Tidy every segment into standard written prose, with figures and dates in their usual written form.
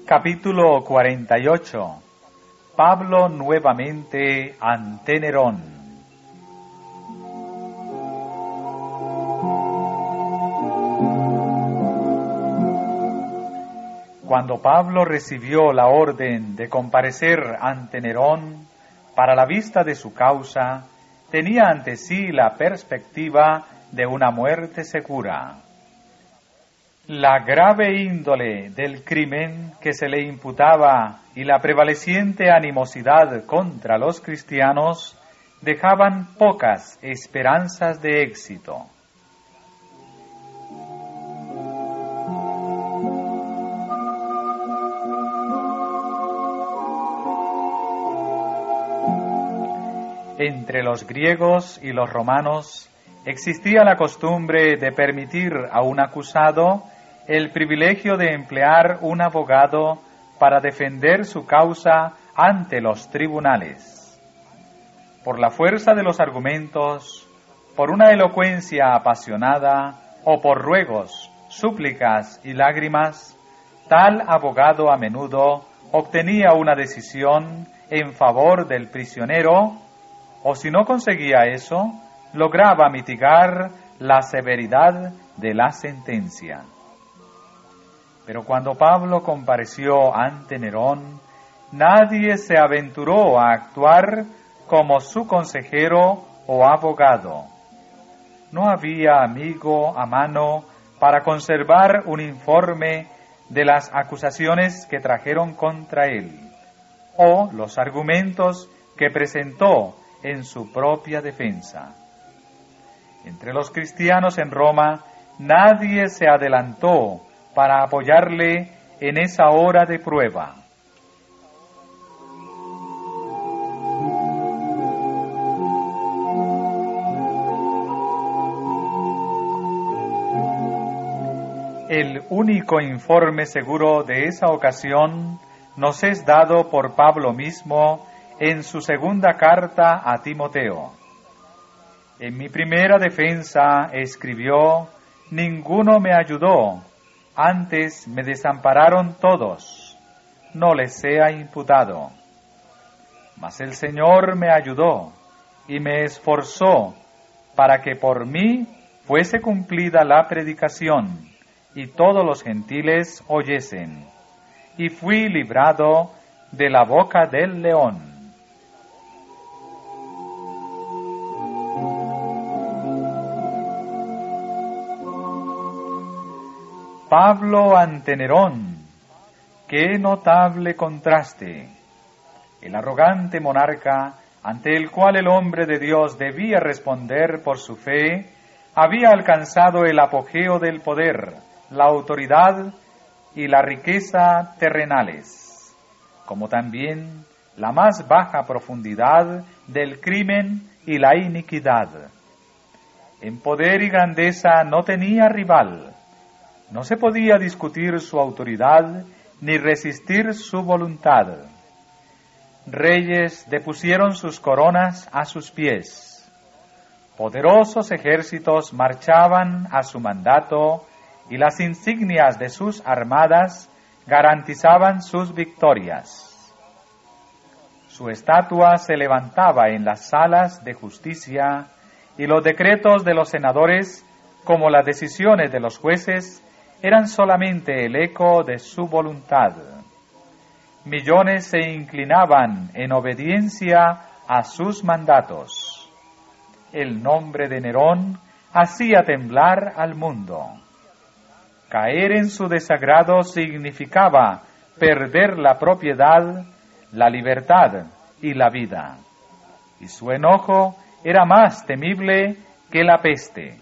Capítulo 48. Pablo nuevamente ante Nerón. Cuando Pablo recibió la orden de comparecer ante Nerón para la vista de su causa, tenía ante sí la perspectiva de una muerte segura. La grave índole del crimen que se le imputaba y la prevaleciente animosidad contra los cristianos dejaban pocas esperanzas de éxito. Entre los griegos y los romanos existía la costumbre de permitir a un acusado el privilegio de emplear un abogado para defender su causa ante los tribunales. Por la fuerza de los argumentos, por una elocuencia apasionada o por ruegos, súplicas y lágrimas, tal abogado a menudo obtenía una decisión en favor del prisionero, o si no conseguía eso, lograba mitigar la severidad de la sentencia. Pero cuando Pablo compareció ante Nerón, nadie se aventuró a actuar como su consejero o abogado. No había amigo a mano para conservar un informe de las acusaciones que trajeron contra él, o los argumentos que presentó en su propia defensa. Entre los cristianos en Roma, nadie se adelantó para apoyarle en esa hora de prueba. El único informe seguro de esa ocasión nos es dado por Pablo mismo en su segunda carta a Timoteo. En mi primera defensa, escribió, ninguno me ayudó, antes me desampararon todos, no les sea imputado. Mas el Señor me ayudó y me esforzó para que por mí fuese cumplida la predicación y todos los gentiles oyesen, y fui librado de la boca del león. Pablo ante Nerón, qué notable contraste. El arrogante monarca, ante el cual el hombre de Dios debía responder por su fe, había alcanzado el apogeo del poder, la autoridad y la riqueza terrenales, como también la más baja profundidad del crimen y la iniquidad. En poder y grandeza no tenía rival. No se podía discutir su autoridad ni resistir su voluntad. Reyes depusieron sus coronas a sus pies. Poderosos ejércitos marchaban a su mandato y las insignias de sus armadas garantizaban sus victorias. Su estatua se levantaba en las salas de justicia y los decretos de los senadores, como las decisiones de los jueces, eran solamente el eco de su voluntad. Millones se inclinaban en obediencia a sus mandatos. El nombre de Nerón hacía temblar al mundo. Caer en su desagrado significaba perder la propiedad, la libertad y la vida. Y su enojo era más temible que la peste.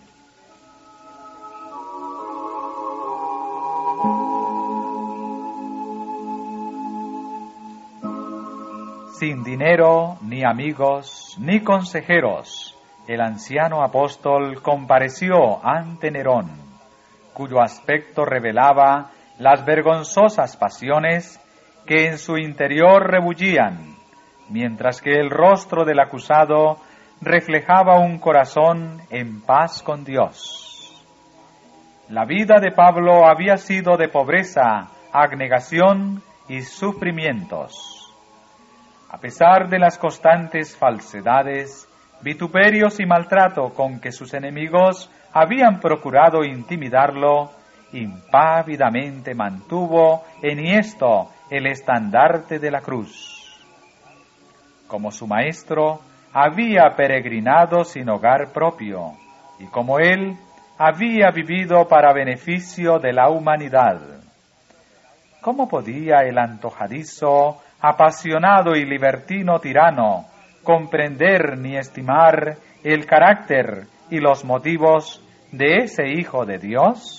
Sin dinero, ni amigos, ni consejeros, el anciano apóstol compareció ante Nerón, cuyo aspecto revelaba las vergonzosas pasiones que en su interior rebullían, mientras que el rostro del acusado reflejaba un corazón en paz con Dios. La vida de Pablo había sido de pobreza, abnegación y sufrimientos. A pesar de las constantes falsedades, vituperios y maltrato con que sus enemigos habían procurado intimidarlo, impávidamente mantuvo enhiesto el estandarte de la cruz. Como su maestro, había peregrinado sin hogar propio, y como él, había vivido para beneficio de la humanidad. ¿Cómo podía el antojadizo, apasionado y libertino tirano comprender ni estimar el carácter y los motivos de ese Hijo de Dios?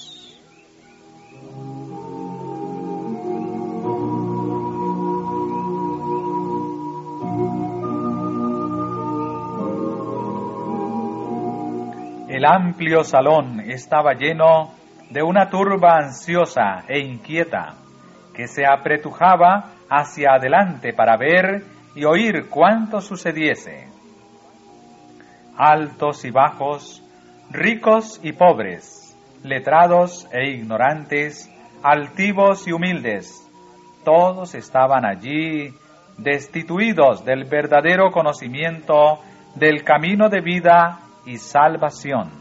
El amplio salón estaba lleno de una turba ansiosa e inquieta que se apretujaba hacia adelante para ver y oír cuanto sucediese. Altos y bajos, ricos y pobres, letrados e ignorantes, altivos y humildes, todos estaban allí destituidos del verdadero conocimiento del camino de vida y salvación.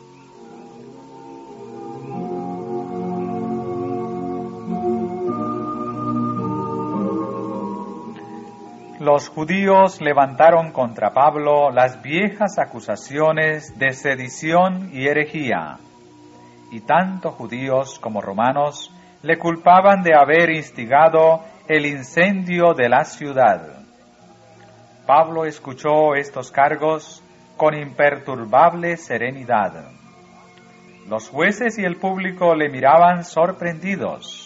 Los judíos levantaron contra Pablo las viejas acusaciones de sedición y herejía, y tanto judíos como romanos le culpaban de haber instigado el incendio de la ciudad. Pablo escuchó estos cargos con imperturbable serenidad. Los jueces y el público le miraban sorprendidos.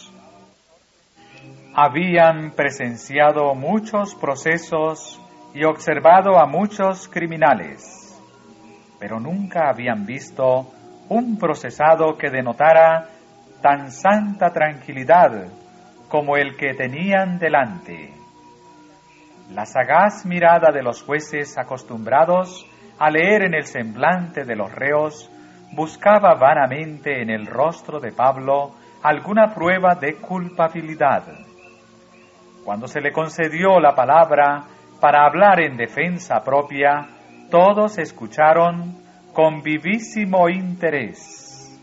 Habían presenciado muchos procesos y observado a muchos criminales, pero nunca habían visto un procesado que denotara tan santa tranquilidad como el que tenían delante. La sagaz mirada de los jueces, acostumbrados a leer en el semblante de los reos, buscaba vanamente en el rostro de Pablo alguna prueba de culpabilidad. Cuando se le concedió la palabra para hablar en defensa propia, todos escucharon con vivísimo interés.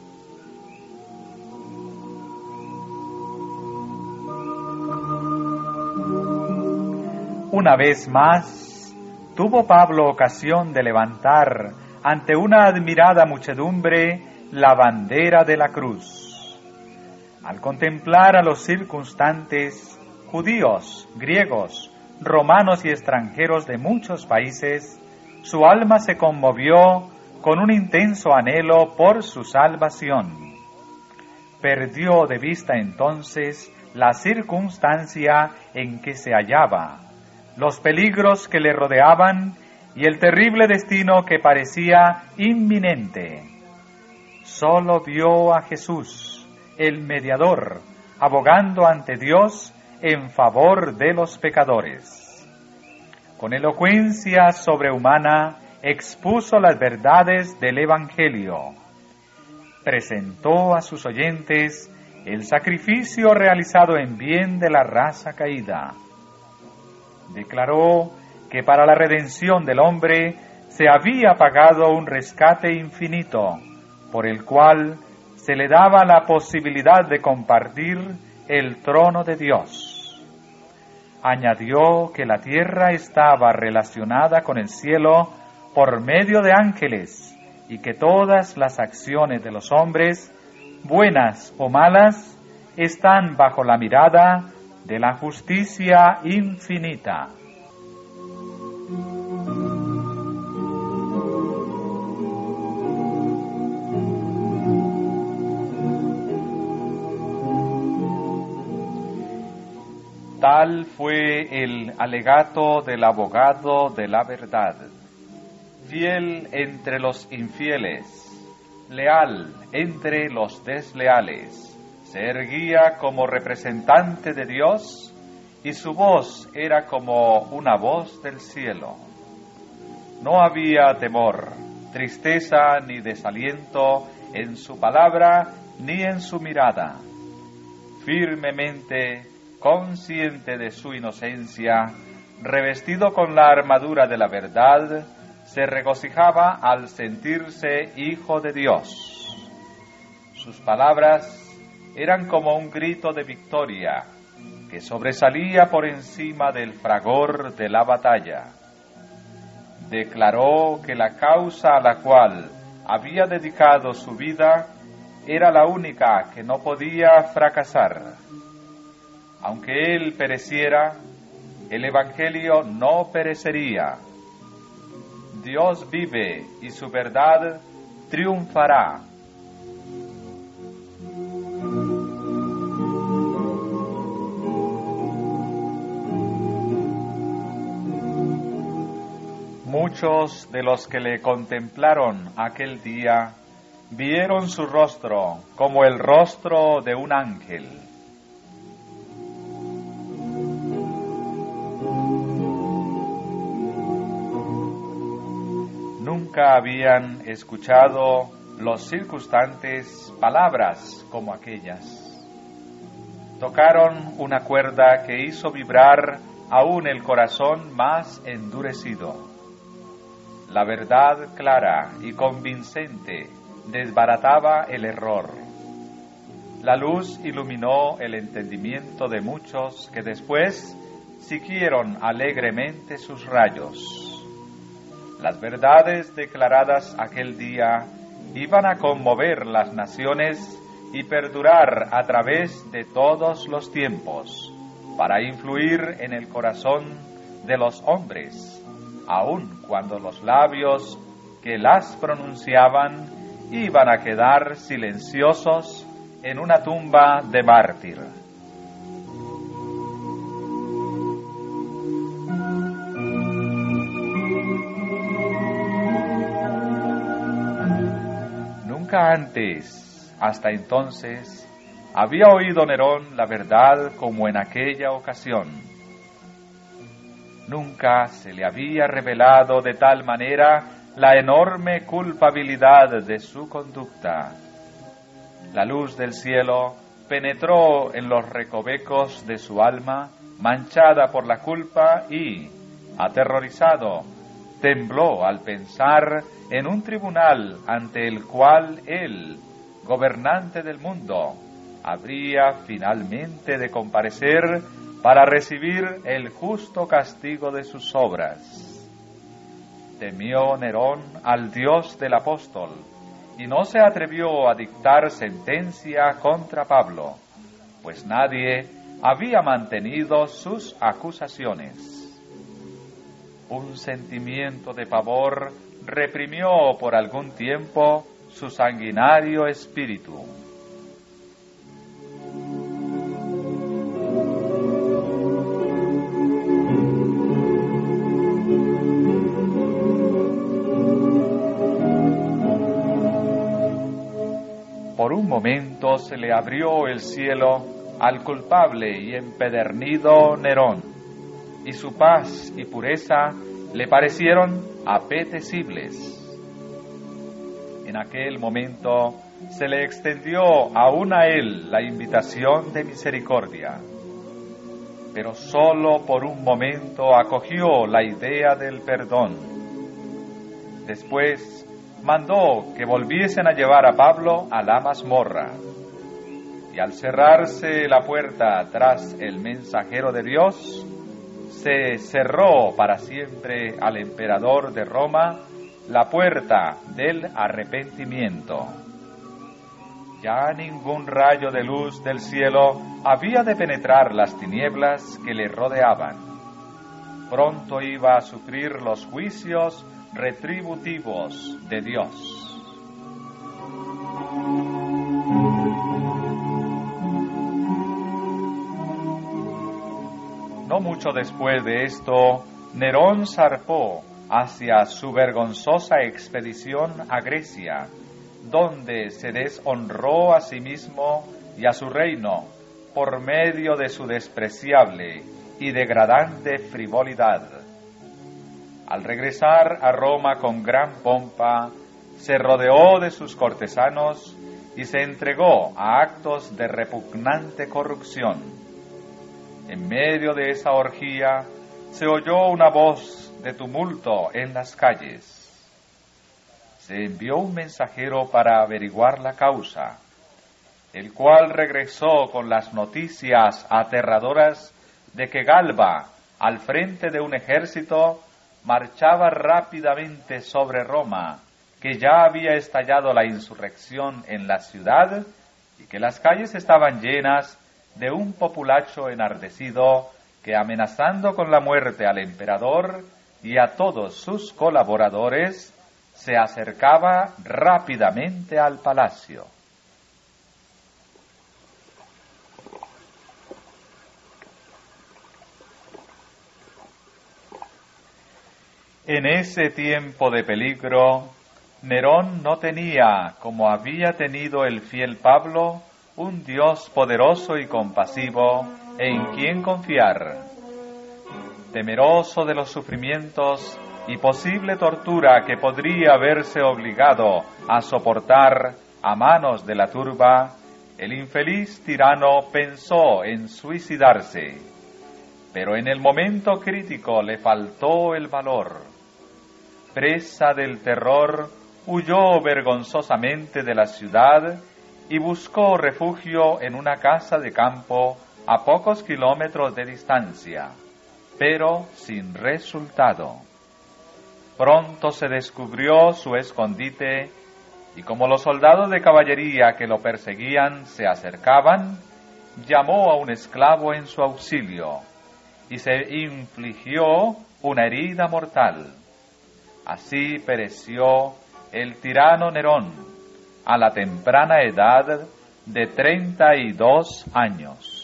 Una vez más, tuvo Pablo ocasión de levantar ante una admirada muchedumbre la bandera de la cruz. Al contemplar a los circunstantes, judíos, griegos, romanos y extranjeros de muchos países, su alma se conmovió con un intenso anhelo por su salvación. Perdió de vista entonces la circunstancia en que se hallaba, los peligros que le rodeaban y el terrible destino que parecía inminente. Solo vio a Jesús, el mediador, abogando ante Dios en favor de los pecadores. Con elocuencia sobrehumana expuso las verdades del Evangelio. Presentó a sus oyentes el sacrificio realizado en bien de la raza caída. Declaró que para la redención del hombre se había pagado un rescate infinito, por el cual se le daba la posibilidad de compartir el trono de Dios. Añadió que la tierra estaba relacionada con el cielo por medio de ángeles y que todas las acciones de los hombres, buenas o malas, están bajo la mirada de la justicia infinita. Tal fue el alegato del abogado de la verdad, fiel entre los infieles, leal entre los desleales. Se erguía como representante de Dios y su voz era como una voz del cielo. No había temor, tristeza ni desaliento en su palabra ni en su mirada. Firmemente consciente de su inocencia, revestido con la armadura de la verdad, se regocijaba al sentirse hijo de Dios. Sus palabras eran como un grito de victoria que sobresalía por encima del fragor de la batalla. Declaró que la causa a la cual había dedicado su vida era la única que no podía fracasar. Aunque él pereciera, el Evangelio no perecería. Dios vive y su verdad triunfará. Muchos de los que le contemplaron aquel día vieron su rostro como el rostro de un ángel. Nunca habían escuchado los circunstantes palabras como aquellas. Tocaron una cuerda que hizo vibrar aún el corazón más endurecido. La verdad clara y convincente desbarataba el error. La luz iluminó el entendimiento de muchos que después siguieron alegremente sus rayos. Las verdades declaradas aquel día iban a conmover las naciones y perdurar a través de todos los tiempos, para influir en el corazón de los hombres, aun cuando los labios que las pronunciaban iban a quedar silenciosos en una tumba de mártir. Nunca antes, hasta entonces, había oído Nerón la verdad como en aquella ocasión. Nunca se le había revelado de tal manera la enorme culpabilidad de su conducta. La luz del cielo penetró en los recovecos de su alma, manchada por la culpa, y, aterrorizado, tembló al pensar en un tribunal ante el cual él, gobernante del mundo, habría finalmente de comparecer para recibir el justo castigo de sus obras. Temió Nerón al Dios del apóstol y no se atrevió a dictar sentencia contra Pablo, pues nadie había mantenido sus acusaciones. Un sentimiento de pavor reprimió por algún tiempo su sanguinario espíritu. Por un momento se le abrió el cielo al culpable y empedernido Nerón, y su paz y pureza le parecieron apetecibles. En aquel momento se le extendió aún a él la invitación de misericordia, pero solo por un momento acogió la idea del perdón. Después mandó que volviesen a llevar a Pablo a la mazmorra, y al cerrarse la puerta tras el mensajero de Dios, se cerró para siempre al emperador de Roma la puerta del arrepentimiento. Ya ningún rayo de luz del cielo había de penetrar las tinieblas que le rodeaban. Pronto iba a sufrir los juicios retributivos de Dios. No mucho después de esto, Nerón zarpó hacia su vergonzosa expedición a Grecia, donde se deshonró a sí mismo y a su reino por medio de su despreciable y degradante frivolidad. Al regresar a Roma con gran pompa, se rodeó de sus cortesanos y se entregó a actos de repugnante corrupción. En medio de esa orgía se oyó una voz de tumulto en las calles. Se envió un mensajero para averiguar la causa, el cual regresó con las noticias aterradoras de que Galba, al frente de un ejército, marchaba rápidamente sobre Roma, que ya había estallado la insurrección en la ciudad y que las calles estaban llenas de un populacho enardecido que, amenazando con la muerte al emperador y a todos sus colaboradores, se acercaba rápidamente al palacio. En ese tiempo de peligro, Nerón no tenía, como había tenido el fiel Pablo, un Dios poderoso y compasivo en quien confiar. Temeroso de los sufrimientos y posible tortura que podría haberse obligado a soportar a manos de la turba, el infeliz tirano pensó en suicidarse, pero en el momento crítico le faltó el valor. Presa del terror, huyó vergonzosamente de la ciudad y buscó refugio en una casa de campo a pocos kilómetros de distancia, pero sin resultado. Pronto se descubrió su escondite y como los soldados de caballería que lo perseguían se acercaban, llamó a un esclavo en su auxilio y se infligió una herida mortal. Así pereció el tirano Nerón a la temprana edad de 32 años.